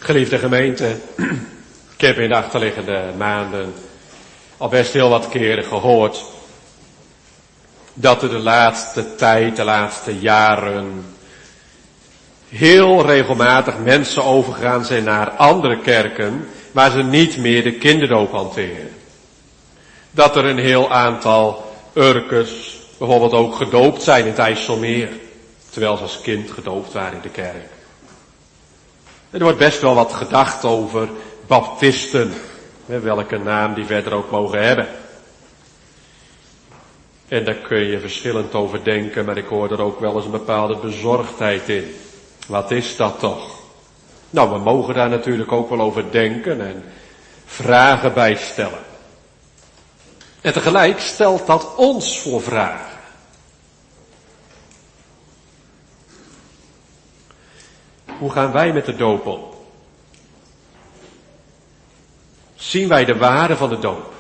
Geliefde gemeente, ik heb in de achterliggende maanden al best heel wat keren gehoord dat er de laatste tijd, de laatste jaren heel regelmatig mensen overgegaan zijn naar andere kerken waar ze niet meer de kinderdoop hanteren. Dat er een heel aantal Urkers bijvoorbeeld ook gedoopt zijn in het IJsselmeer, terwijl ze als kind gedoopt waren in de kerk. Er wordt best wel wat gedacht over baptisten, welke naam die verder ook mogen hebben. En daar kun je verschillend over denken, maar ik hoor er ook wel eens een bepaalde bezorgdheid in. Wat is dat toch? Nou, we mogen daar natuurlijk ook wel over denken en vragen bij stellen. En tegelijk stelt dat ons voor vragen. Hoe gaan wij met de doop om? Zien wij de waarde van de doop?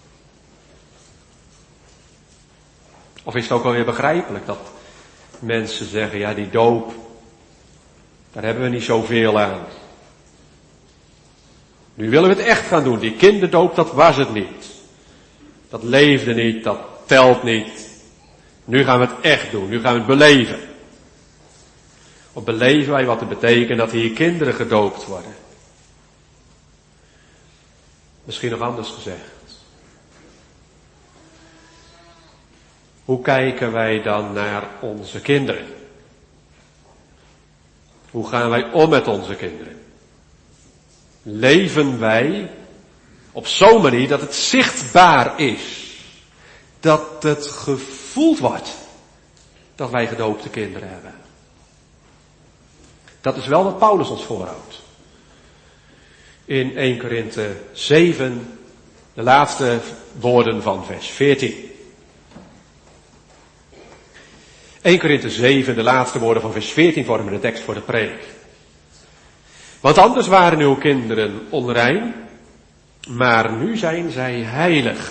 Of is het ook alweer begrijpelijk dat mensen zeggen, ja, die doop, daar hebben we niet zoveel aan. Nu willen we het echt gaan doen. Die kinderdoop, dat was het niet. Dat leefde niet, dat telt niet. Nu gaan we het echt doen, nu gaan we het beleven. Of beleven wij wat het betekent dat hier kinderen gedoopt worden? Misschien nog anders gezegd. Hoe kijken wij dan naar onze kinderen? Hoe gaan wij om met onze kinderen? Leven wij op zo'n manier dat het zichtbaar is? Dat het gevoeld wordt dat wij gedoopte kinderen hebben? Dat is wel wat Paulus ons voorhoudt. In 1 Korinthe 7, de laatste woorden van vers 14. 1 Korinthe 7, de laatste woorden van vers 14 vormen de tekst voor de preek. Want anders waren uw kinderen onrein, maar nu zijn zij heilig.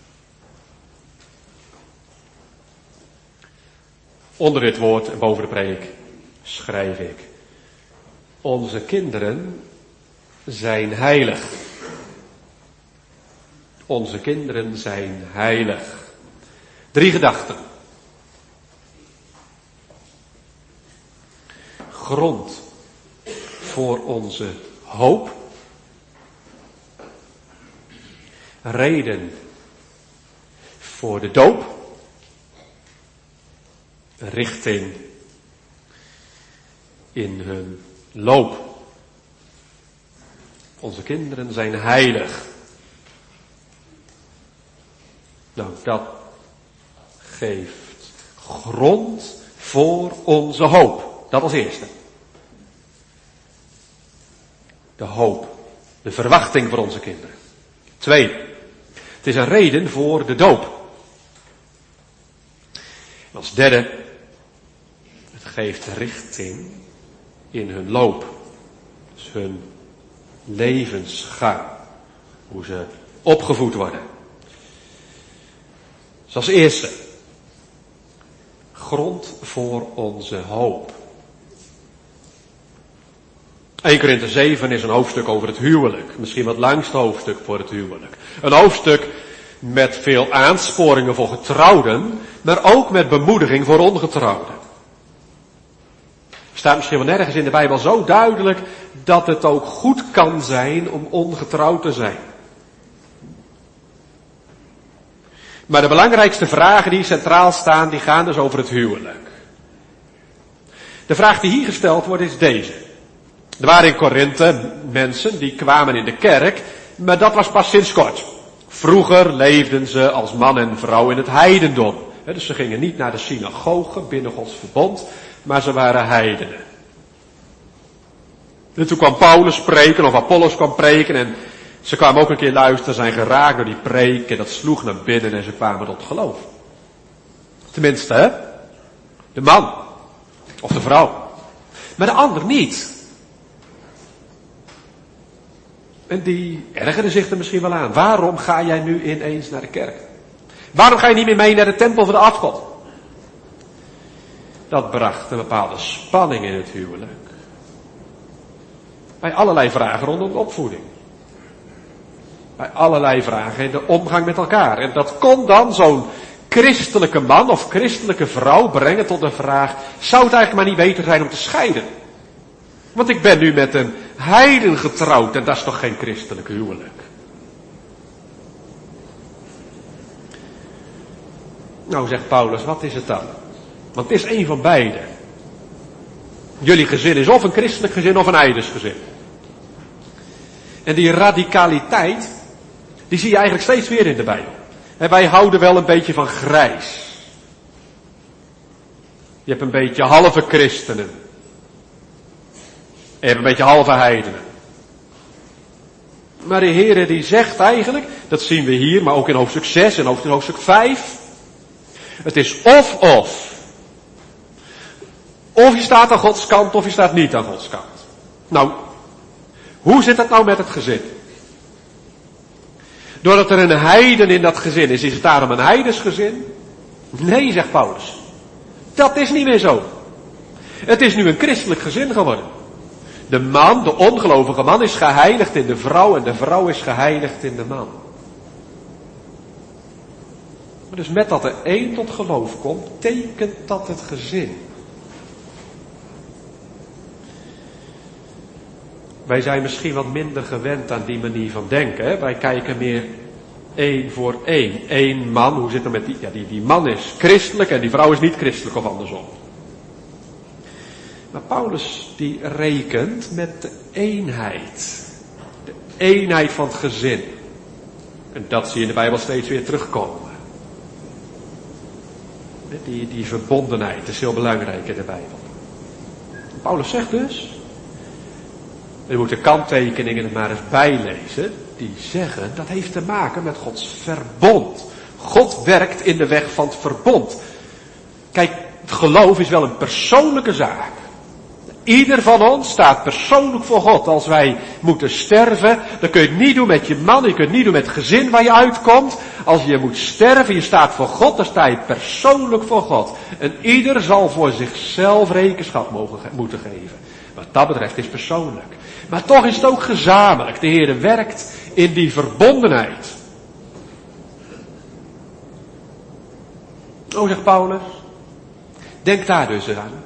Onder dit woord en boven de preek schrijf ik: onze kinderen zijn heilig. Onze kinderen zijn heilig. 3 gedachten. Grond voor onze hoop. Reden voor de doop. Richting in hun loop. Onze kinderen zijn heilig. Nou, dat geeft grond voor onze hoop. Dat als eerste. De hoop. De verwachting voor onze kinderen. 2. Het is een reden voor de doop. En als derde. Het geeft richting in hun loop. Dus hun levensgang. Hoe ze opgevoed worden. Dus als eerste. Grond voor onze hoop. 1 Korinthe 7 is een hoofdstuk over het huwelijk. Misschien wat langste hoofdstuk voor het huwelijk. Een hoofdstuk met veel aansporingen voor getrouwden, maar ook met bemoediging voor ongetrouwden. Er staat misschien wel nergens in de Bijbel zo duidelijk dat het ook goed kan zijn om ongetrouwd te zijn. Maar de belangrijkste vragen die centraal staan, die gaan dus over het huwelijk. De vraag die hier gesteld wordt is deze. Er waren in Korinthe mensen die kwamen in de kerk, maar dat was pas sinds kort. Vroeger leefden ze als man en vrouw in het heidendom. Dus ze gingen niet naar de synagoge binnen Gods verbond, maar ze waren heidenen. En toen kwam Paulus spreken of Apollos kwam preken en ze kwamen ook een keer luisteren, zijn geraakt door die preek en dat sloeg naar binnen en ze kwamen tot geloof. Tenminste, hè? De man. Of de vrouw. Maar de ander niet. En die ergerde zich er misschien wel aan. Waarom ga jij nu ineens naar de kerk? Waarom ga je niet meer mee naar de tempel van de afgod? Dat bracht een bepaalde spanning in het huwelijk. Bij allerlei vragen rondom de opvoeding. Bij allerlei vragen in de omgang met elkaar. En dat kon dan zo'n christelijke man of christelijke vrouw brengen tot de vraag, zou het eigenlijk maar niet beter zijn om te scheiden? Want ik ben nu met een heiden getrouwd en dat is toch geen christelijk huwelijk? Nou, zegt Paulus, wat is het dan? Want het is één van beide. Jullie gezin is of een christelijk gezin of een heidens gezin. En die radicaliteit, die zie je eigenlijk steeds weer in de Bijbel. En wij houden wel een beetje van grijs. Je hebt een beetje halve christenen. En je hebt een beetje halve heidenen. Maar de Heere die zegt eigenlijk, dat zien we hier, maar ook in hoofdstuk 6 en ook in hoofdstuk 5. Het is of. Of je staat aan Gods kant of je staat niet aan Gods kant. Nou, hoe zit dat nou met het gezin? Doordat er een heiden in dat gezin is het daarom een heidens gezin? Nee, zegt Paulus. Dat is niet meer zo. Het is nu een christelijk gezin geworden. De man, de ongelovige man, is geheiligd in de vrouw en de vrouw is geheiligd in de man. Dus met dat er één tot geloof komt, tekent dat het gezin. Wij zijn misschien wat minder gewend aan die manier van denken. Hè? Wij kijken meer één voor één. Eén man, hoe zit het met die? Ja, die man is christelijk en die vrouw is niet christelijk of andersom. Maar Paulus die rekent met de eenheid. De eenheid van het gezin. En dat zie je in de Bijbel steeds weer terugkomen. Die verbondenheid is heel belangrijk in de Bijbel. Paulus zegt dus, je moet de kanttekeningen er maar eens bijlezen, die zeggen dat heeft te maken met Gods verbond. God werkt in de weg van het verbond. Kijk, het geloof is wel een persoonlijke zaak. Ieder van ons staat persoonlijk voor God. Als wij moeten sterven, dan kun je het niet doen met je man, je kunt het niet doen met het gezin waar je uitkomt. Als je moet sterven, je staat voor God, dan sta je persoonlijk voor God. En ieder zal voor zichzelf rekenschap moeten geven. Wat dat betreft is persoonlijk. Maar toch is het ook gezamenlijk. De Heer werkt in die verbondenheid. Oh, zegt Paulus. Denk daar dus aan.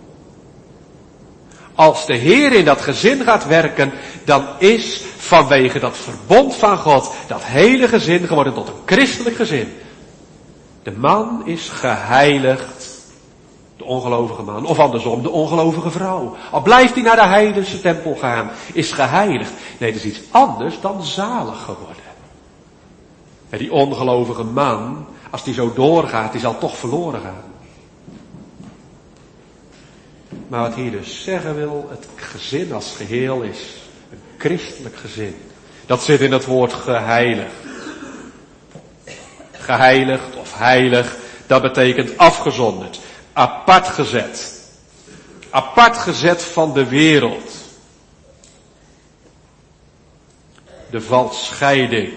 Als de Heer in dat gezin gaat werken, dan is vanwege dat verbond van God dat hele gezin geworden tot een christelijk gezin. De man is geheiligd, de ongelovige man, of andersom, de ongelovige vrouw. Al blijft hij naar de heidense tempel gaan, is geheiligd. Nee, dat is iets anders dan zalig geworden. En die ongelovige man, als die zo doorgaat, die zal toch verloren gaan. Maar wat hier dus zeggen wil, het gezin als geheel is een christelijk gezin. Dat zit in het woord geheiligd. Geheiligd of heilig, dat betekent afgezonderd. Apart gezet. Apart gezet van de wereld. De valscheiding.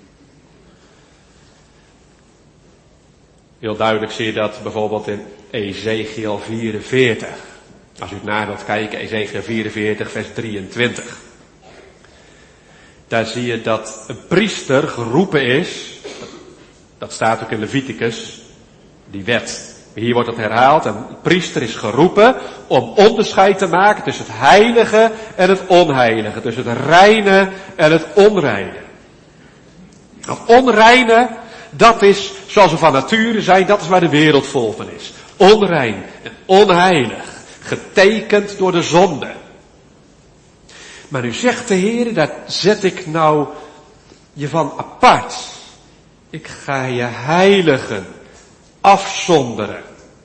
Heel duidelijk zie je dat bijvoorbeeld in Ezekiel 44. Als u het na wilt kijken, Ezekiel 44, vers 23. Daar zie je dat een priester geroepen is. Dat staat ook in Leviticus, die wet. Hier wordt het herhaald. Een priester is geroepen om onderscheid te maken tussen het heilige en het onheilige. Tussen het reine en het onreine. Het onreine, dat is zoals we van nature zijn, dat is waar de wereld vol van is. Onrein en onheilig. Getekend door de zonde. Maar nu zegt de Heer, daar zet ik nou je van apart. Ik ga je heiligen, afzonderen.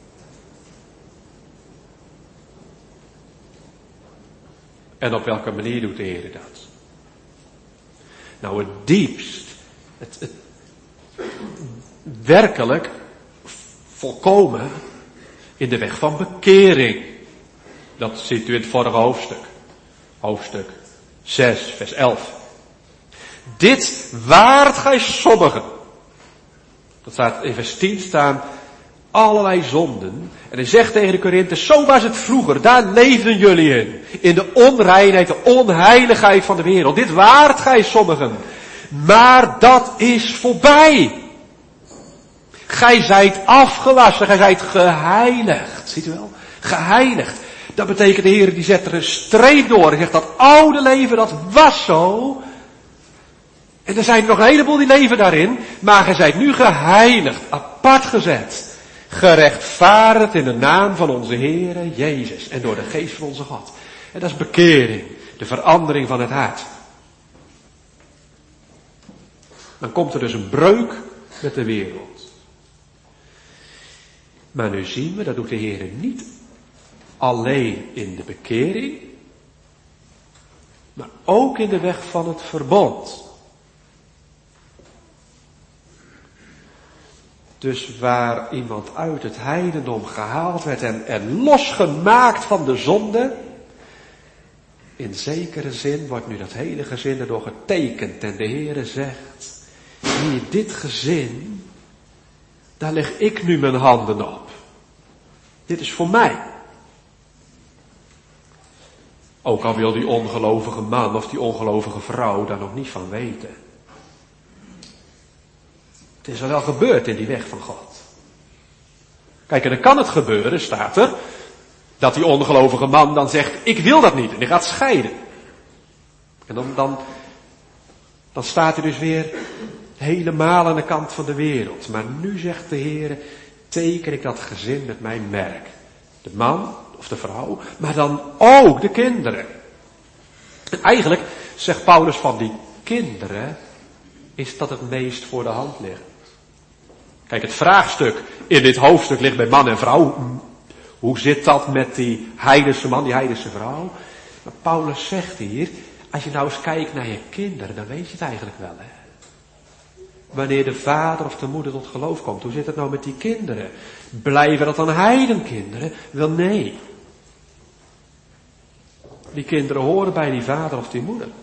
En op welke manier doet de Heer dat? Nou, het diepst, het werkelijk volkomen in de weg van bekering. Dat ziet u in het vorige hoofdstuk. Hoofdstuk 6, vers 11. Dit waart gij sommigen. Dat staat in vers 10 staan. allerlei zonden. En hij zegt tegen de Korinthe, zo was het vroeger, daar leefden jullie in. In de onreinheid, de onheiligheid van de wereld. Dit waart gij sommigen. Maar dat is voorbij. Gij zijt afgewassen, gij zijt geheiligd. Ziet u wel? Geheiligd. Dat betekent, de Heer die zet er een streep door. Hij zegt, dat oude leven, dat was zo. En er zijn nog een heleboel die leven daarin. Maar gij zijt nu geheiligd, apart gezet. Gerechtvaardigd in de naam van onze Heere Jezus. En door de geest van onze God. En dat is bekering. De verandering van het hart. Dan komt er dus een breuk met de wereld. Maar nu zien we, dat doet de Heer niet alleen in de bekering. Maar ook in de weg van het verbond. Dus waar iemand uit het heidendom gehaald werd en losgemaakt van de zonde. In zekere zin wordt nu dat hele gezin erdoor getekend. En de Heere zegt, hier dit gezin, daar leg ik nu mijn handen op. Dit is voor mij. Ook al wil die ongelovige man of die ongelovige vrouw daar nog niet van weten. Het is al wel gebeurd in die weg van God. Kijk, en dan kan het gebeuren, staat er, dat die ongelovige man dan zegt, ik wil dat niet, en die gaat scheiden. En dan staat hij dus weer helemaal aan de kant van de wereld. Maar nu zegt de Heer, teken ik dat gezin met mijn merk. De man of de vrouw, maar dan ook de kinderen. En eigenlijk zegt Paulus van die kinderen, is dat het meest voor de hand liggend. Kijk, het vraagstuk in dit hoofdstuk ligt bij man en vrouw. Hoe zit dat met die heidense man, die heidense vrouw? Maar Paulus zegt hier, als je nou eens kijkt naar je kinderen, dan weet je het eigenlijk wel, hè. Wanneer de vader of de moeder tot geloof komt, hoe zit het nou met die kinderen? Blijven dat dan heidenkinderen? Wel, nee. Die kinderen horen bij die vader of die moeder.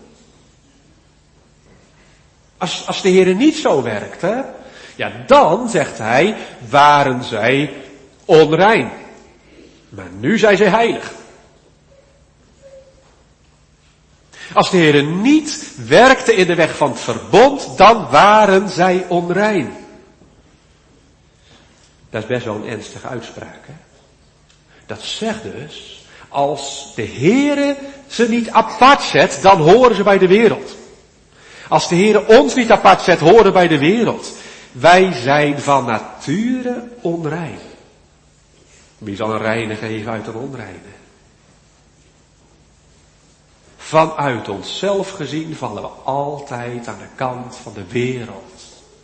Als de Heer niet zo werkt, hè, ja, dan, zegt hij, waren zij onrein. Maar nu zijn zij heilig. Als de Heer niet werkte in de weg van het verbond, dan waren zij onrein. Dat is best wel een ernstige uitspraak, hè? Dat zegt dus, als de Heer ze niet apart zet, dan horen ze bij de wereld. Als de Heer ons niet apart zet, horen bij de wereld. Wij zijn van nature onrein. Wie zal een reine geven uit een onreine? Vanuit onszelf gezien vallen we altijd aan de kant van de wereld.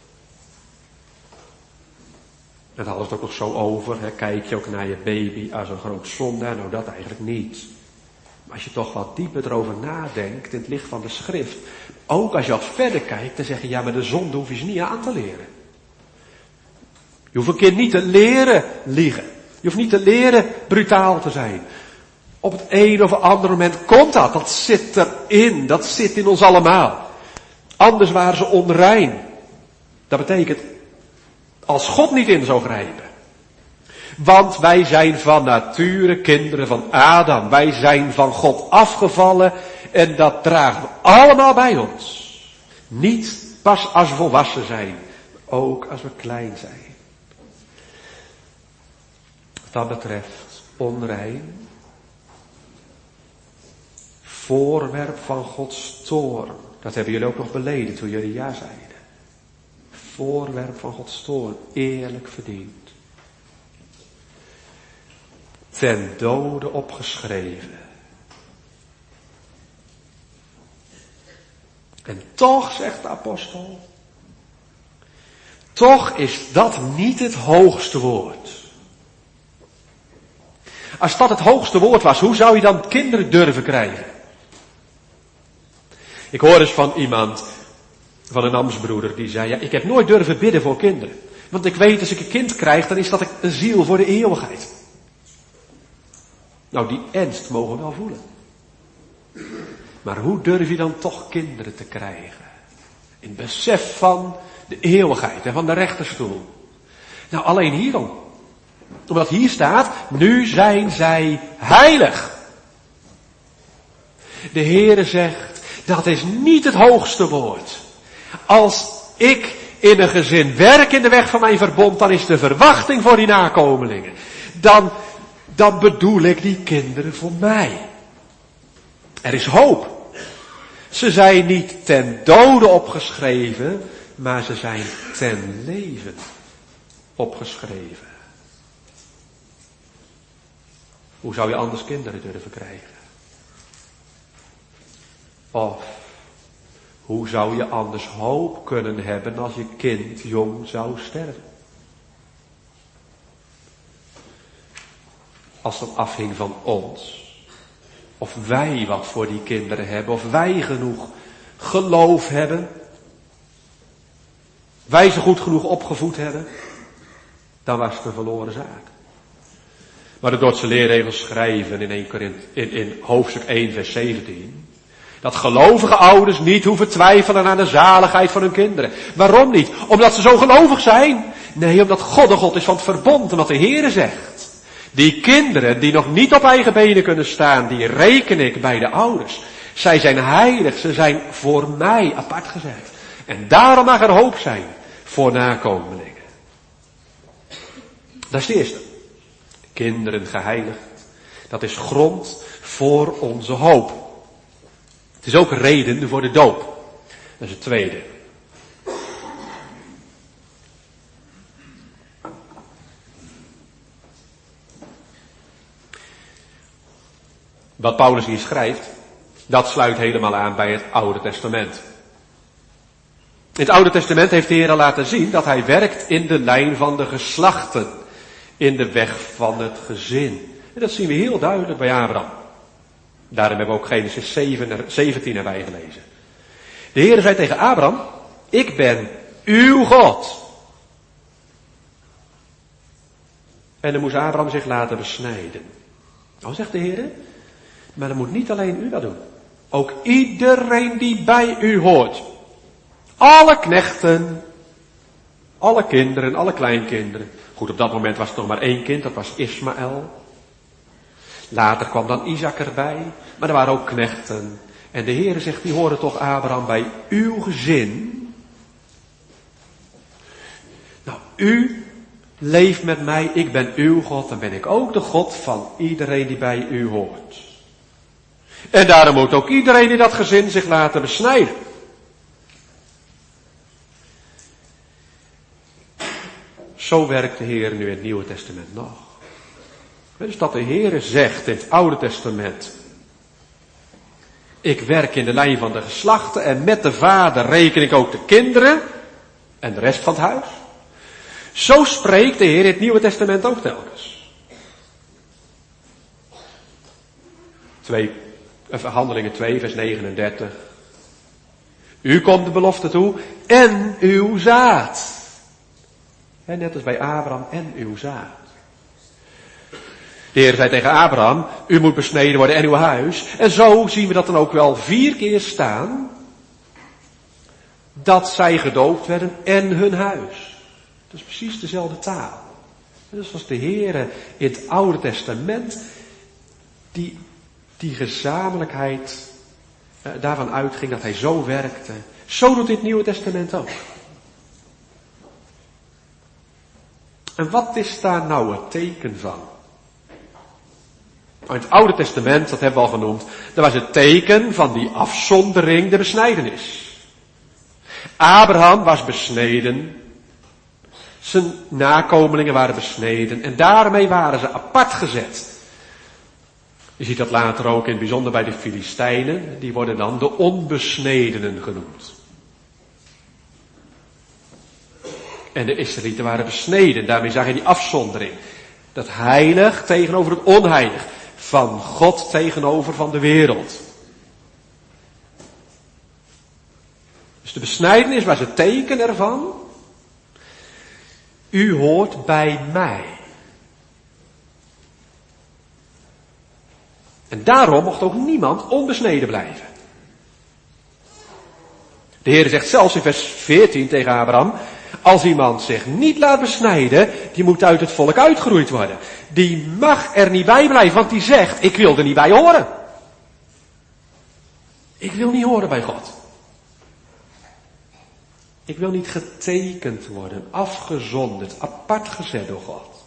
Dat hadden we het ook nog zo over. Hè? Kijk je ook naar je baby als een groot zondaar? Nou, dat eigenlijk niet. Maar als je toch wat dieper erover nadenkt, in het licht van de schrift. Ook als je wat verder kijkt, dan zeg je, ja, maar de zonde hoef je ze niet aan te leren. Je hoeft een kind niet te leren liegen. Je hoeft niet te leren brutaal te zijn. Op het een of andere moment komt dat. Dat zit erin. Dat zit in ons allemaal. Anders waren ze onrein. Dat betekent, als God niet in zou grijpen. Want wij zijn van nature kinderen van Adam. Wij zijn van God afgevallen. En dat dragen we allemaal bij ons. Niet pas als we volwassen zijn. Maar ook als we klein zijn. Wat dat betreft onrein. Voorwerp van Gods toorn. Dat hebben jullie ook nog beleden toen jullie ja zeiden. Voorwerp van Gods toorn. Eerlijk verdiend. Ten dode opgeschreven. En toch, zegt de apostel, toch is dat niet het hoogste woord. Als dat het hoogste woord was, hoe zou je dan kinderen durven krijgen? Ik hoor eens van iemand, van een ambtsbroeder, die zei, ja, ik heb nooit durven bidden voor kinderen. Want ik weet, als ik een kind krijg, dan is dat een ziel voor de eeuwigheid. Nou, die ernst mogen we wel voelen. Maar hoe durf je dan toch kinderen te krijgen? In besef van de eeuwigheid en van de rechterstoel. Nou, alleen hierom. Omdat hier staat, nu zijn zij heilig. De Heere zegt, dat is niet het hoogste woord. Als ik in een gezin werk in de weg van mijn verbond, dan is de verwachting voor die nakomelingen. Dan bedoel ik die kinderen voor mij. Er is hoop. Ze zijn niet ten dode opgeschreven, maar ze zijn ten leven opgeschreven. Hoe zou je anders kinderen durven krijgen? Of hoe zou je anders hoop kunnen hebben als je kind jong zou sterven? Als dat afhing van ons. Of wij wat voor die kinderen hebben. Of wij genoeg geloof hebben. Wij ze goed genoeg opgevoed hebben. Dan was het een verloren zaak. Maar de Dordtse leerregels schrijven in hoofdstuk 1 vers 17. Dat gelovige ouders niet hoeven twijfelen aan de zaligheid van hun kinderen. Waarom niet? Omdat ze zo gelovig zijn? Nee, omdat God de God is van het verbond. En wat de Heere zegt. Die kinderen die nog niet op eigen benen kunnen staan, die reken ik bij de ouders. Zij zijn heilig, ze zijn voor mij apart gezet. En daarom mag er hoop zijn voor nakomelingen. Dat is de eerste. Kinderen geheiligd. Dat is grond voor onze hoop. Het is ook reden voor de doop. Dat is het tweede. Wat Paulus hier schrijft, dat sluit helemaal aan bij het Oude Testament. In het Oude Testament heeft de Heer al laten zien dat hij werkt in de lijn van de geslachten. In de weg van het gezin. En dat zien we heel duidelijk bij Abraham. Daarom hebben we ook Genesis 17 erbij gelezen. De Heer zei tegen Abraham, ik ben uw God. En dan moest Abraham zich laten besnijden. Nou zegt de Heer, maar dan moet niet alleen u dat doen. Ook iedereen die bij u hoort. Alle knechten, alle kinderen, alle kleinkinderen. Goed, op dat moment was het nog maar 1 kind, dat was Ismaël. Later kwam dan Isaac erbij, maar er waren ook knechten. En de Heere zegt, die horen toch Abraham bij uw gezin. Nou, u leeft met mij, ik ben uw God, dan ben ik ook de God van iedereen die bij u hoort. En daarom moet ook iedereen in dat gezin zich laten besnijden. Zo werkt de Heer nu in het Nieuwe Testament nog. Dus dat de Heer zegt in het Oude Testament. Ik werk in de lijn van de geslachten en met de vader reken ik ook de kinderen en de rest van het huis. Zo spreekt de Heer in het Nieuwe Testament ook telkens. Handelingen 2 vers 39. U komt de belofte toe en uw zaad. En net als bij Abraham en uw zaad. De Heer zei tegen Abraham, u moet besneden worden en uw huis. En zo zien we dat dan ook wel 4 keer staan. Dat zij gedoopt werden en hun huis. Dat is precies dezelfde taal. Dus was de Heer in het Oude Testament die gezamenlijkheid daarvan uitging dat hij zo werkte. Zo doet dit Nieuwe Testament ook. En wat is daar nou het teken van? In het Oude Testament, dat hebben we al genoemd, daar was het teken van die afzondering de besnijdenis. Abraham was besneden, zijn nakomelingen waren besneden en daarmee waren ze apart gezet. Je ziet dat later ook in het bijzonder bij de Filistijnen, die worden dan de onbesnedenen genoemd. En de Israëlieten waren besneden, daarmee zag je die afzondering. Dat heilig tegenover het onheilig. Van God tegenover van de wereld. Dus de besnijdenis was het teken ervan. U hoort bij mij. En daarom mocht ook niemand onbesneden blijven. De Heer zegt zelfs in vers 14 tegen Abraham. Als iemand zich niet laat besnijden, die moet uit het volk uitgeroeid worden. Die mag er niet bij blijven, want die zegt, ik wil er niet bij horen. Ik wil niet horen bij God. Ik wil niet getekend worden, afgezonderd, apart gezet door God.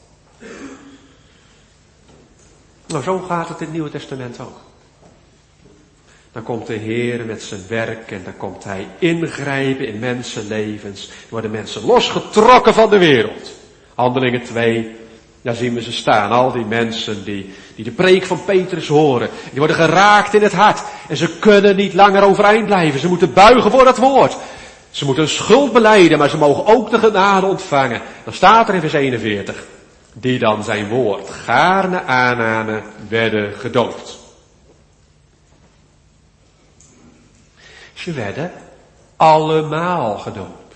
Nou, zo gaat het in het Nieuwe Testament ook. Dan komt de Heer met zijn werk en dan komt Hij ingrijpen in mensenlevens. Dan worden mensen losgetrokken van de wereld. Handelingen 2, daar zien we ze staan. Al die mensen die de preek van Petrus horen. Die worden geraakt in het hart. En ze kunnen niet langer overeind blijven. Ze moeten buigen voor dat woord. Ze moeten hun schuld belijden, maar ze mogen ook de genade ontvangen. Dan staat er in vers 41. Die dan zijn woord gaarne aannamen, werden gedoopt. Ze werden allemaal gedoopt.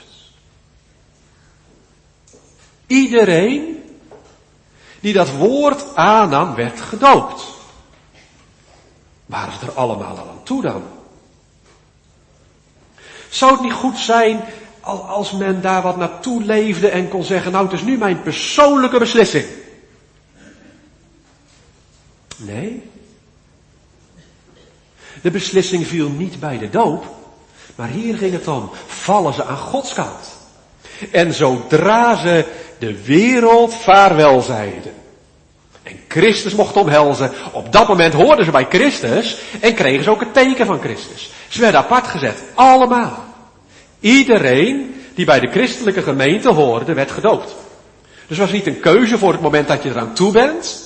Iedereen die dat woord aannam, werd gedoopt. Waren ze er allemaal al aan toe dan? Zou het niet goed zijn als men daar wat naartoe leefde en kon zeggen, nou het is nu mijn persoonlijke beslissing? Nee. De beslissing viel niet bij de doop, maar hier ging het om, vallen ze aan Gods kant. En zodra ze de wereld vaarwel zeiden en Christus mocht omhelzen, op dat moment hoorden ze bij Christus en kregen ze ook het teken van Christus. Ze werden apart gezet, allemaal. Iedereen die bij de christelijke gemeente hoorde, werd gedoopt. Dus het was niet een keuze voor het moment dat je eraan toe bent,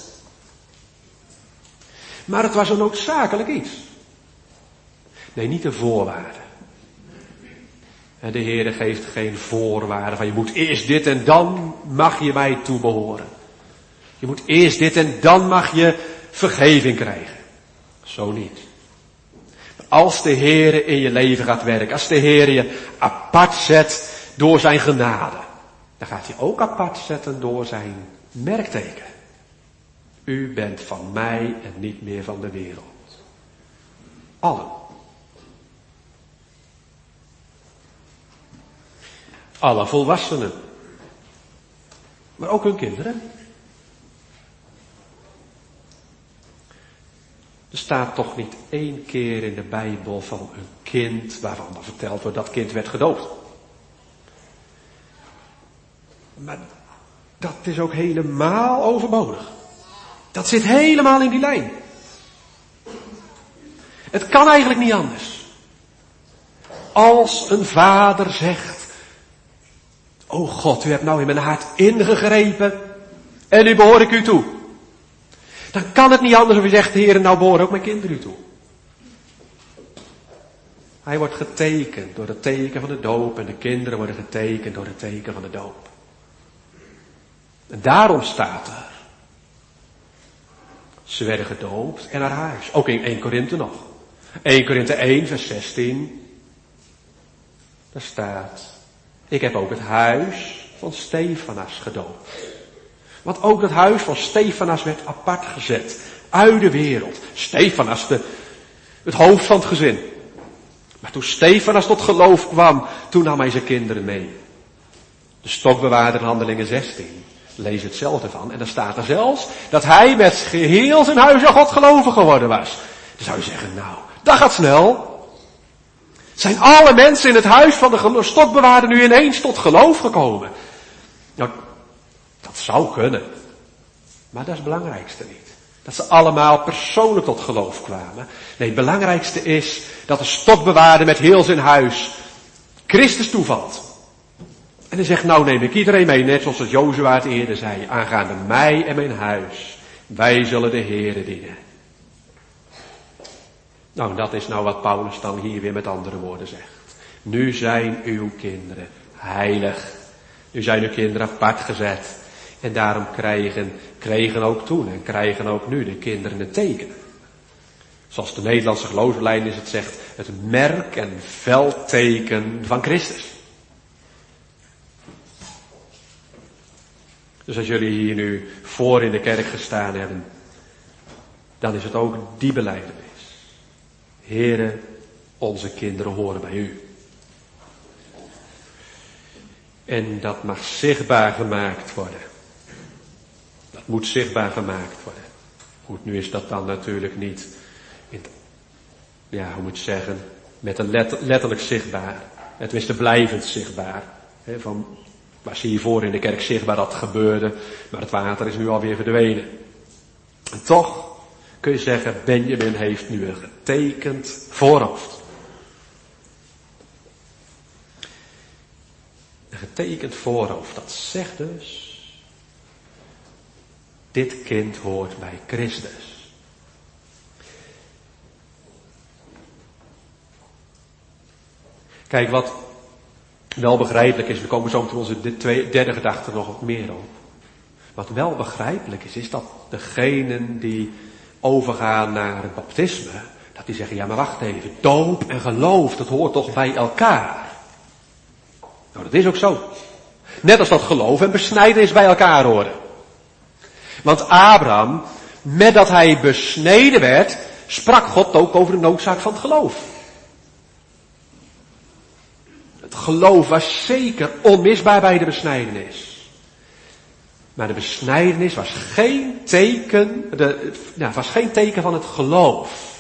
maar het was een noodzakelijk iets. Nee, niet een voorwaarde. En de Heer geeft geen voorwaarden van je moet eerst dit en dan mag je mij toebehoren. Je moet eerst dit en dan mag je vergeving krijgen. Zo niet. Als de Heer in je leven gaat werken, als de Heer je apart zet door zijn genade, dan gaat hij ook apart zetten door zijn merkteken. U bent van mij en niet meer van de wereld. Allen. Alle volwassenen. Maar ook hun kinderen. Er staat toch niet één keer in de Bijbel van een kind waarvan dan verteld wordt dat kind werd gedoopt. Maar dat is ook helemaal overbodig. Dat zit helemaal in die lijn. Het kan eigenlijk niet anders. Als een vader zegt, o God, u hebt nou in mijn hart ingegrepen en nu behoor ik u toe. Dan kan het niet anders of je zegt, Heer, nou behoren ook mijn kinderen u toe. Hij wordt getekend door het teken van de doop en de kinderen worden getekend door het teken van de doop. En daarom staat er, ze werden gedoopt en naar huis. Ook in 1 Korinthe nog. 1 Korinthe 1 vers 16. Daar staat, ik heb ook het huis van Stefanas gedoopt. Want ook het huis van Stefanas werd apart gezet. Uit de wereld. Stefanas, het hoofd van het gezin. Maar toen Stefanas tot geloof kwam, toen nam hij zijn kinderen mee. De stokbewaarder in Handelingen 16. Lees hetzelfde van. En dan staat er zelfs dat hij met geheel zijn huis aan God gelovig geworden was. Dan zou je zeggen, nou, dat gaat snel. Zijn alle mensen in het huis van de stokbewaarder nu ineens tot geloof gekomen? Nou, dat zou kunnen. Maar dat is het belangrijkste niet. Dat ze allemaal persoonlijk tot geloof kwamen. Nee, het belangrijkste is dat de stokbewaarder met heel zijn huis Christus toevalt. En hij zegt, nou neem ik iedereen mee, net zoals het Jozua het eerder zei. Aangaande mij en mijn huis, wij zullen de Heere dienen. Nou, dat is nou wat Paulus dan hier weer met andere woorden zegt. Nu zijn uw kinderen heilig. Nu zijn uw kinderen apart gezet. En daarom kregen ook toen en krijgen ook nu de kinderen een teken. Zoals de Nederlandse geloofsbelijdenis het zegt, het merk en veldteken van Christus. Dus als jullie hier nu voor in de kerk gestaan hebben, dan is het ook die belijdenis. Heere, onze kinderen horen bij u. En dat mag zichtbaar gemaakt worden. Dat moet zichtbaar gemaakt worden. Goed, nu is dat dan natuurlijk niet, hoe moet je zeggen, met een letterlijk zichtbaar. Tenminste blijvend zichtbaar. Van, waar zie je voor in de kerk zichtbaar dat gebeurde, maar het water is nu alweer verdwenen. En toch kun je zeggen, Benjamin heeft nu een getekend voorhoofd. Een getekend voorhoofd, dat zegt dus, dit kind hoort bij Christus. Kijk, wat wel begrijpelijk is, we komen zo meteen onze derde gedachte nog wat meer op. Wat wel begrijpelijk is dat degenen die overgaan naar het baptisme, dat die zeggen, ja maar wacht even, doop en geloof, dat hoort toch bij elkaar? Nou, dat is ook zo. Net als dat geloof en besnijdenis bij elkaar horen. Want Abraham, met dat hij besneden werd, sprak God ook over de noodzaak van het geloof. Het geloof was zeker onmisbaar bij de besnijdenis. Maar de besnijdenis was geen teken van het geloof.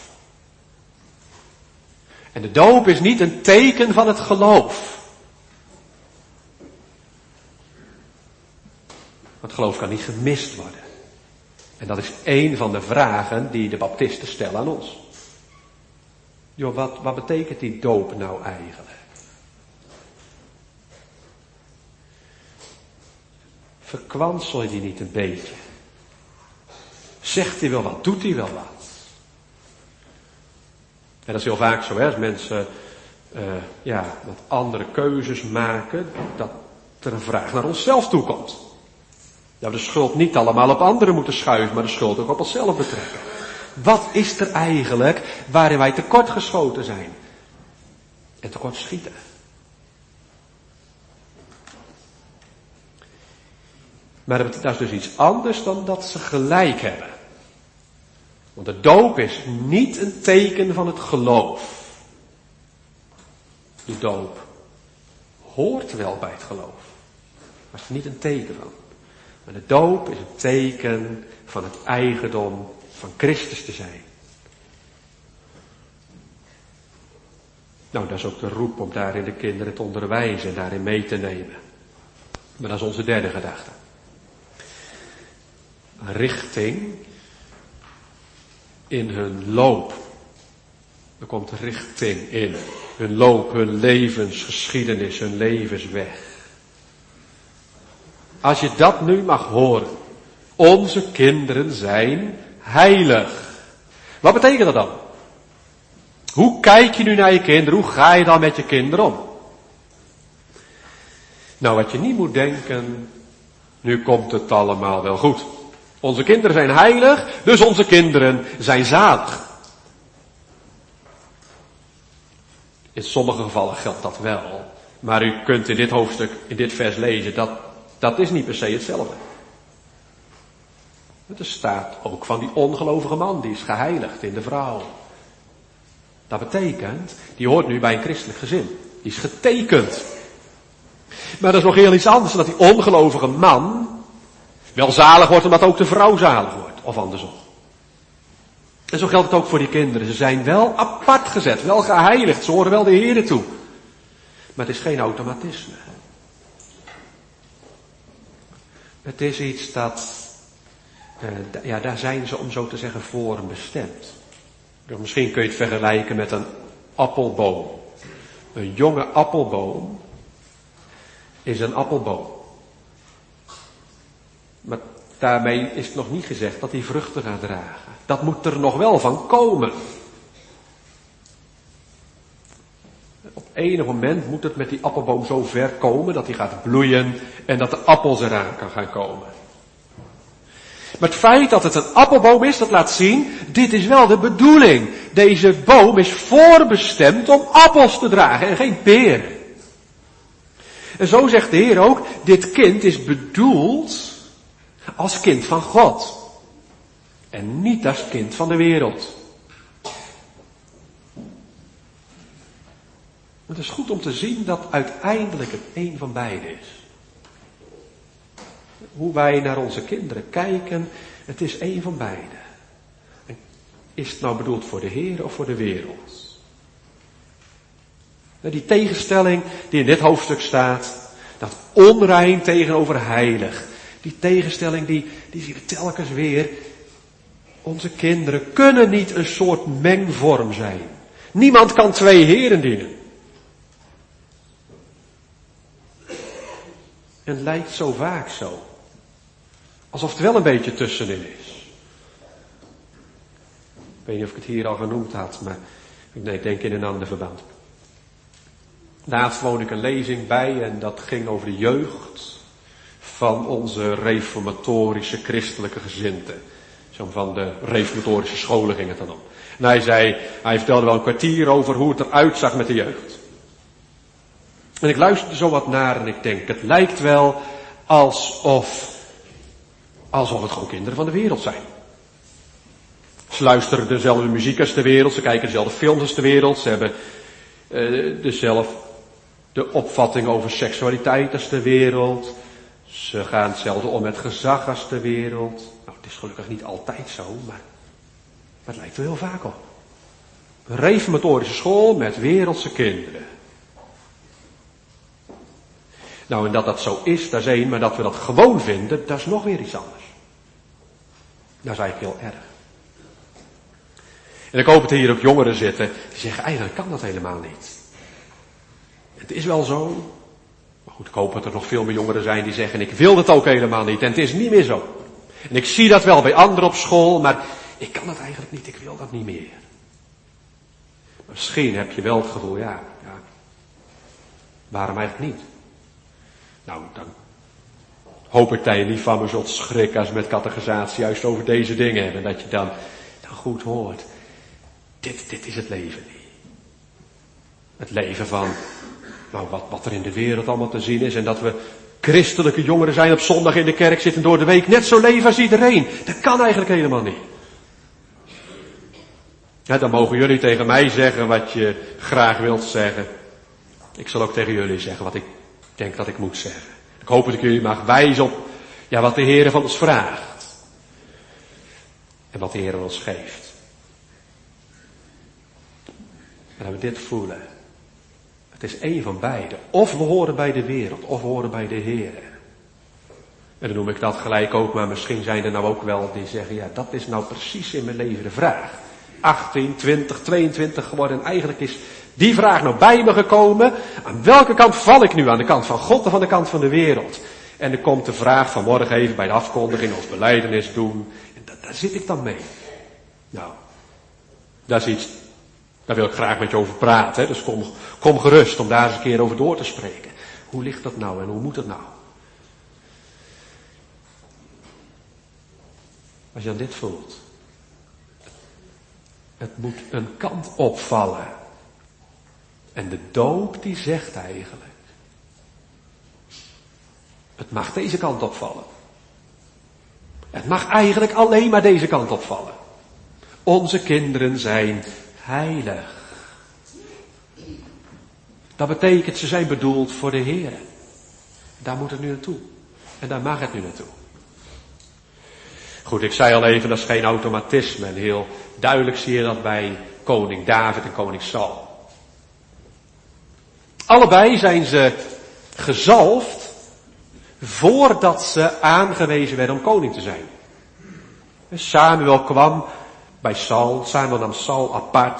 En de doop is niet een teken van het geloof. Het geloof kan niet gemist worden. En dat is één van de vragen die de baptisten stellen aan ons. Joh, wat betekent die doop nou eigenlijk? Verkwansel je die niet een beetje? Zegt hij wel wat? Doet hij wel wat? En dat is heel vaak zo, hè, als mensen wat andere keuzes maken, dat er een vraag naar onszelf toe komt. Dat we de schuld niet allemaal op anderen moeten schuiven, maar de schuld ook op onszelf betrekken. Wat is er eigenlijk waarin wij tekortgeschoten zijn? En tekort schieten. Maar dat is dus iets anders dan dat ze gelijk hebben. Want de doop is niet een teken van het geloof. De doop hoort wel bij het geloof. Maar is er niet een teken van. Maar de doop is een teken van het eigendom van Christus te zijn. Nou, dat is ook de roep om daarin de kinderen te onderwijzen en daarin mee te nemen. Maar dat is onze derde gedachte. Richting in hun loop. Er komt richting in. Hun loop, hun levensgeschiedenis, hun levensweg. Als je dat nu mag horen. Onze kinderen zijn heilig. Wat betekent dat dan? Hoe kijk je nu naar je kinderen? Hoe ga je dan met je kinderen om? Nou, wat je niet moet denken, nu komt het allemaal wel goed. Onze kinderen zijn heilig, dus onze kinderen zijn zalig. In sommige gevallen geldt dat wel. Maar u kunt in dit hoofdstuk, in dit vers lezen, dat is niet per se hetzelfde. Er staat ook van die ongelovige man, die is geheiligd in de vrouw. Dat betekent, die hoort nu bij een christelijk gezin. Die is getekend. Maar dat is nog heel iets anders dan dat die ongelovige man wel zalig wordt omdat ook de vrouw zalig wordt. Of andersom. En zo geldt het ook voor die kinderen. Ze zijn wel apart gezet, wel geheiligd. Ze horen wel de Heere toe. Maar het is geen automatisme. Het is iets dat, daar zijn ze om zo te zeggen voor bestemd. Dus misschien kun je het vergelijken met een appelboom. Een jonge appelboom is een appelboom. Maar daarmee is het nog niet gezegd dat hij vruchten gaat dragen. Dat moet er nog wel van komen. Op enig moment moet het met die appelboom zo ver komen dat hij gaat bloeien en dat de appels eraan kan gaan komen. Maar het feit dat het een appelboom is, dat laat zien, dit is wel de bedoeling. Deze boom is voorbestemd om appels te dragen en geen peren. En zo zegt de Heer ook, dit kind is bedoeld als kind van God. En niet als kind van de wereld. Het is goed om te zien dat uiteindelijk het een van beide is. Hoe wij naar onze kinderen kijken, het is een van beide. En is het nou bedoeld voor de Heer of voor de wereld? Die tegenstelling die in dit hoofdstuk staat, dat onrein tegenover heilig. Die tegenstelling die zien we telkens weer. Onze kinderen kunnen niet een soort mengvorm zijn. Niemand kan twee heren dienen. En het lijkt zo vaak zo. Alsof het wel een beetje tussenin is. Ik weet niet of ik het hier al genoemd had, maar ik denk in een ander verband. Laatst woonde ik een lezing bij en dat ging over de jeugd van onze reformatorische christelijke gezindten. Zo van de reformatorische scholen ging het dan om. En hij vertelde wel een kwartier over hoe het eruit zag met de jeugd. En ik luisterde zo wat naar en ik denk, het lijkt wel alsof het gewoon kinderen van de wereld zijn. Ze luisteren dezelfde muziek als de wereld, ze kijken dezelfde films als de wereld, ze hebben dezelfde opvatting over seksualiteit als de wereld. Ze gaan hetzelfde om met gezag als de wereld. Nou, het is gelukkig niet altijd zo, maar het lijkt wel heel vaak op. Een reformatorische school met wereldse kinderen. Nou, en dat zo is, dat is één, maar dat we dat gewoon vinden, dat is nog weer iets anders. Dat is eigenlijk heel erg. En ik hoop dat er hier ook jongeren zitten, die zeggen, eigenlijk kan dat helemaal niet. Het is wel zo, maar goed, ik hoop dat er nog veel meer jongeren zijn die zeggen, ik wil het ook helemaal niet, en het is niet meer zo. En ik zie dat wel bij anderen op school, maar ik kan het eigenlijk niet, ik wil dat niet meer. Misschien heb je wel het gevoel, ja, waarom eigenlijk niet? Nou, dan hoop ik dat je niet van me zult schrikken als we met catechisatie juist over deze dingen hebben. Dat je dan goed hoort. Dit is het leven niet. Het leven van wat er in de wereld allemaal te zien is. En dat we christelijke jongeren zijn op zondag in de kerk zitten door de week net zo leven als iedereen. Dat kan eigenlijk helemaal niet. Ja, dan mogen jullie tegen mij zeggen wat je graag wilt zeggen. Ik zal ook tegen jullie zeggen wat ik denk dat ik moet zeggen. Ik hoop dat ik jullie mag wijzen op wat de Heer van ons vraagt. En wat de Heer ons geeft. En dat we dit voelen. Het is één van beide. Of we horen bij de wereld, of we horen bij de Heer. En dan noem ik dat gelijk ook, maar misschien zijn er nou ook wel die zeggen, dat is nou precies in mijn leven de vraag. 18, 20, 22 geworden en eigenlijk is die vraag nou bij me gekomen. Aan welke kant val ik nu? Aan de kant van God of aan de kant van de wereld? En er komt de vraag van morgen even bij de afkondiging of belijdenis doen. En daar zit ik dan mee. Nou, dat is iets, daar wil ik graag met je over praten. Hè? Dus kom gerust om daar eens een keer over door te spreken. Hoe ligt dat nou en hoe moet het nou? Als je aan dit voelt. Het moet een kant opvallen. En de doop die zegt eigenlijk. Het mag deze kant opvallen. Het mag eigenlijk alleen maar deze kant opvallen. Onze kinderen zijn heilig. Dat betekent ze zijn bedoeld voor de Heer. Daar moet het nu naartoe. En daar mag het nu naartoe. Goed, ik zei al even, dat is geen automatisme. En heel duidelijk zie je dat bij koning David en koning Saul. Allebei zijn ze gezalfd voordat ze aangewezen werden om koning te zijn. Samuel kwam bij Saul. Samuel nam Saul apart.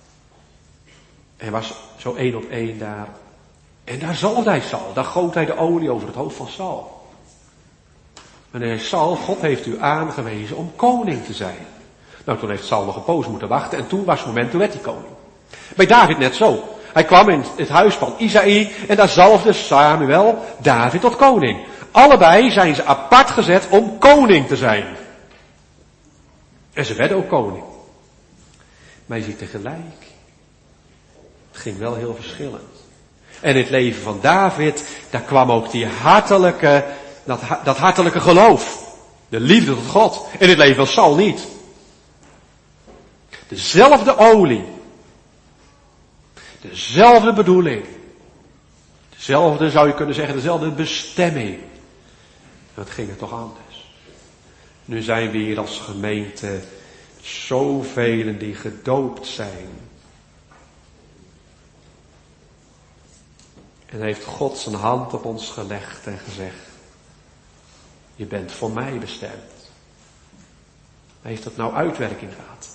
En was zo 1 op 1 daar. En daar zalfde hij Saul. Daar goot hij de olie over het hoofd van Saul. En hij zei, Saul, God heeft u aangewezen om koning te zijn. Nou, toen heeft Saul nog een poos moeten wachten. En toen was het moment, toen werd hij koning. Bij David net zo. Hij kwam in het huis van Isaïe en daar zalfde Samuel David tot koning. Allebei zijn ze apart gezet om koning te zijn. En ze werden ook koning. Maar je ziet tegelijk, het ging wel heel verschillend. En in het leven van David, daar kwam ook die dat hartelijke geloof. De liefde tot God. In het leven van Saul niet. Dezelfde olie. dezelfde bedoeling. Dezelfde, zou je kunnen zeggen, dezelfde bestemming. Wat ging het toch anders? Nu zijn we hier als gemeente zoveel die gedoopt zijn. En heeft God zijn hand op ons gelegd en gezegd, je bent voor mij bestemd. Heeft dat nou uitwerking gehad?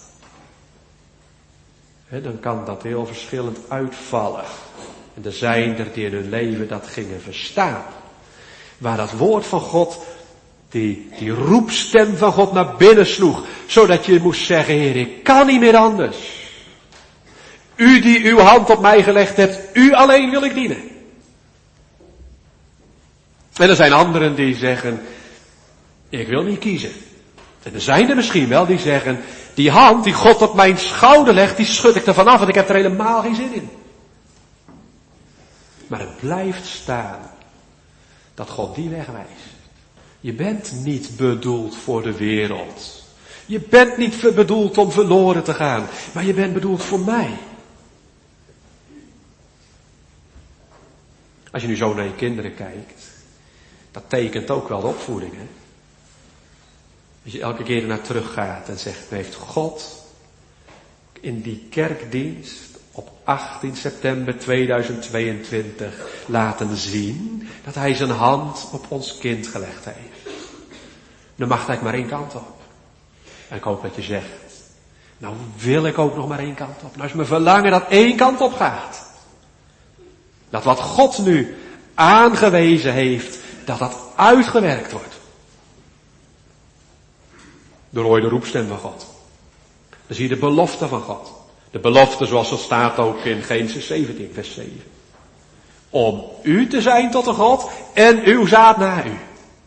Dan kan dat heel verschillend uitvallen. En er zijn er die in hun leven dat gingen verstaan. Waar dat woord van God, die roepstem van God naar binnen sloeg. Zodat je moest zeggen, Heer, ik kan niet meer anders. U die uw hand op mij gelegd hebt, u alleen wil ik dienen. En er zijn anderen die zeggen, ik wil niet kiezen. En er zijn er misschien wel die zeggen, die hand die God op mijn schouder legt, die schud ik ervan af, want ik heb er helemaal geen zin in. Maar het blijft staan dat God die weg wijst. Je bent niet bedoeld voor de wereld. Je bent niet bedoeld om verloren te gaan, maar je bent bedoeld voor mij. Als je nu zo naar je kinderen kijkt, dat tekent ook wel de opvoeding, hè? Als je elke keer naar teruggaat en zegt, heeft God in die kerkdienst op 18 september 2022 laten zien dat hij zijn hand op ons kind gelegd heeft. Dan mag hij maar één kant op. En ik hoop dat je zegt, nou wil ik ook nog maar één kant op. Nou is mijn verlangen dat één kant op gaat. Dat wat God nu aangewezen heeft, dat dat uitgewerkt wordt. Door hoor je de roepstem van God. Dan zie je de belofte van God. De belofte zoals het staat ook in Genesis 17 vers 7. Om u te zijn tot een God en uw zaad na u.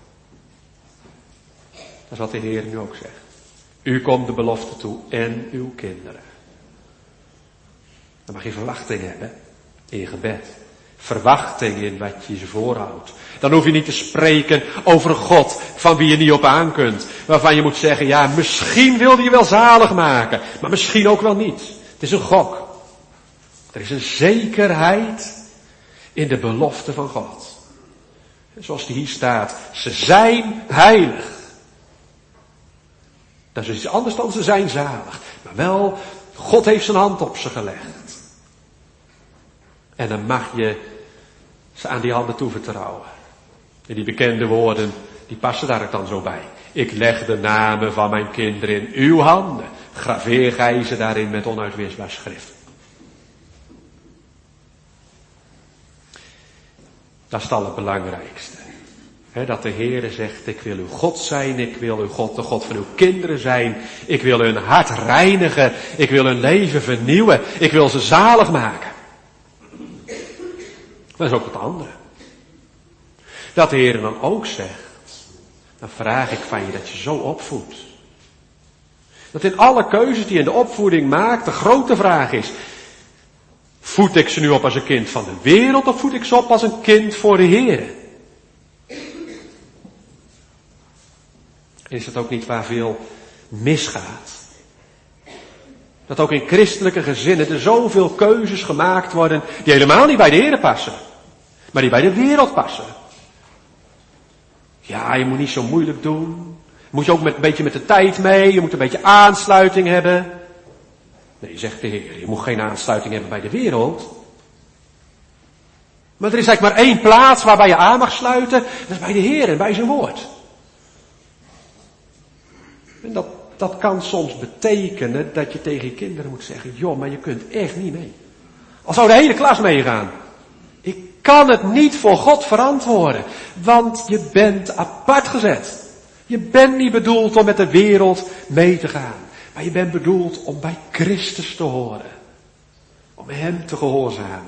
Dat is wat de Heer nu ook zegt. U komt de belofte toe en uw kinderen. Dan mag je verwachting hebben in je gebed. Verwachting in wat je ze voorhoudt. Dan hoef je niet te spreken over een God van wie je niet op aan kunt. Waarvan je moet zeggen, ja, misschien wil hij je wel zalig maken. Maar misschien ook wel niet. Het is een gok. Er is een zekerheid in de belofte van God. Zoals die hier staat. Ze zijn heilig. Dat is iets anders dan ze zijn zalig. Maar wel, God heeft zijn hand op ze gelegd. En dan mag je ze aan die handen toevertrouwen. En die bekende woorden, die passen daar ook dan zo bij. Ik leg de namen van mijn kinderen in uw handen. Graveer gij ze daarin met onuitwisbaar schrift. Dat is het allerbelangrijkste. Dat de Heere zegt, ik wil uw God zijn, ik wil uw God, de God van uw kinderen zijn. Ik wil hun hart reinigen, ik wil hun leven vernieuwen, ik wil ze zalig maken. Dat is ook het andere. Dat de Heer dan ook zegt, dan vraag ik van je dat je zo opvoedt. Dat in alle keuzes die je in de opvoeding maakt, de grote vraag is, voed ik ze nu op als een kind van de wereld of voed ik ze op als een kind voor de Heer? Is dat ook niet waar veel misgaat? Dat ook in christelijke gezinnen er zoveel keuzes gemaakt worden die helemaal niet bij de Heer passen. Maar die bij de wereld passen. Ja, je moet niet zo moeilijk doen. Moet je ook een beetje met de tijd mee. Je moet een beetje aansluiting hebben. Nee, zegt de Heer, je moet geen aansluiting hebben bij de wereld. Maar er is eigenlijk maar één plaats waarbij je aan mag sluiten. Dat is bij de Heer en bij zijn woord. En dat kan soms betekenen dat je tegen je kinderen moet zeggen, joh, maar je kunt echt niet mee. Al zou de hele klas meegaan. Ik kan het niet voor God verantwoorden, want je bent apart gezet. Je bent niet bedoeld om met de wereld mee te gaan, maar je bent bedoeld om bij Christus te horen. Om hem te gehoorzamen.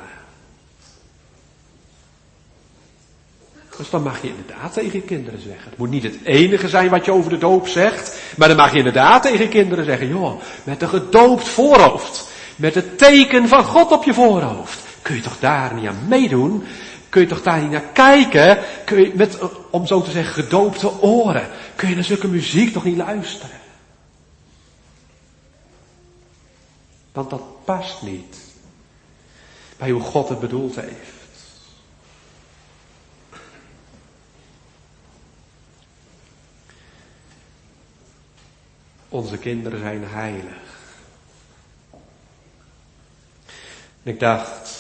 Dus dan mag je inderdaad tegen je kinderen zeggen. Het moet niet het enige zijn wat je over de doop zegt. Maar dan mag je inderdaad tegen je kinderen zeggen. Joh, met een gedoopt voorhoofd. Met het teken van God op je voorhoofd. Kun je toch daar niet aan meedoen? Kun je toch daar niet naar kijken? Kun je met, om zo te zeggen, gedoopte oren. Kun je naar zulke muziek toch niet luisteren? Want dat past niet bij hoe God het bedoeld heeft. Onze kinderen zijn heilig. En ik dacht,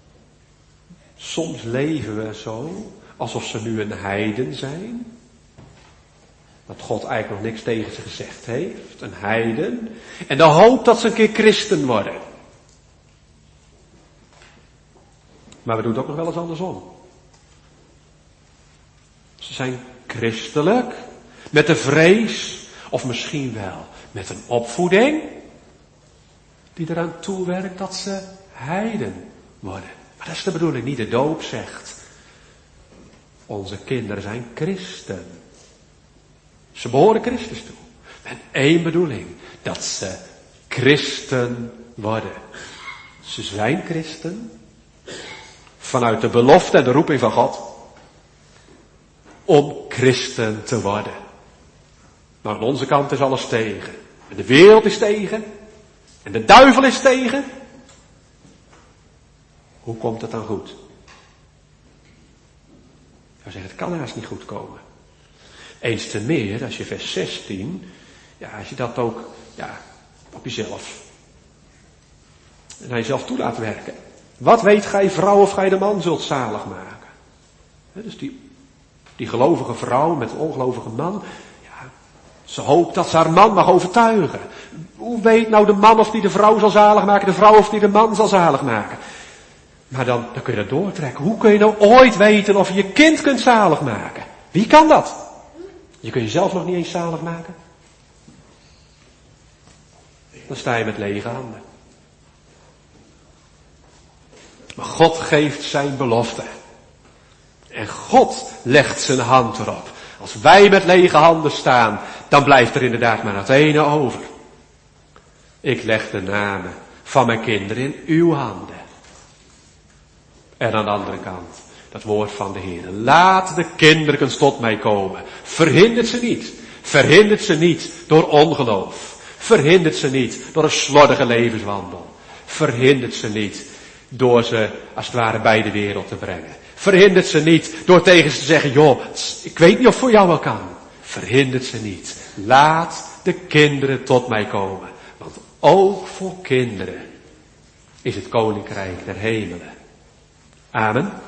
soms leven we zo, alsof ze nu een heiden zijn. Dat God eigenlijk nog niks tegen ze gezegd heeft, een heiden. En de hoop dat ze een keer christen worden. Maar we doen het ook nog wel eens andersom. Ze zijn christelijk, met de vrees, of misschien wel met een opvoeding, die eraan toewerkt dat ze heiden worden. Maar dat is de bedoeling, niet de doop zegt. Onze kinderen zijn christen. Ze behoren Christus toe. Met één bedoeling, dat ze christen worden. Ze zijn christen, vanuit de belofte en de roeping van God, om christen te worden. Maar aan onze kant is alles tegen. En de wereld is tegen. En de duivel is tegen. Hoe komt het dan goed? Ik zou zeggen, het kan haast niet goed komen. Eens te meer, als je vers 16, als je dat ook, op jezelf, en naar jezelf toe laat werken. Wat weet gij vrouw of gij de man zult zalig maken? Dus die gelovige vrouw met een ongelovige man, ze hoopt dat ze haar man mag overtuigen. Hoe weet nou de man of die de vrouw zal zalig maken, de vrouw of die de man zal zalig maken? Maar dan kun je dat doortrekken. Hoe kun je nou ooit weten of je je kind kunt zalig maken? Wie kan dat? Je kunt jezelf nog niet eens zalig maken. Dan sta je met lege handen. Maar God geeft zijn belofte. En God legt zijn hand erop. Als wij met lege handen staan, dan blijft er inderdaad maar het ene over. Ik leg de namen van mijn kinderen in uw handen. En aan de andere kant, dat woord van de Heer. Laat de kinderkens tot mij komen. Verhindert ze niet. Verhindert ze niet door ongeloof. Verhindert ze niet door een slordige levenswandel. Verhindert ze niet door ze als het ware bij de wereld te brengen. Verhindert ze niet door tegen ze te zeggen, joh, ik weet niet of voor jou wel kan. Verhindert ze niet. Laat de kinderen tot mij komen. Want ook voor kinderen is het koninkrijk der hemelen. Amen.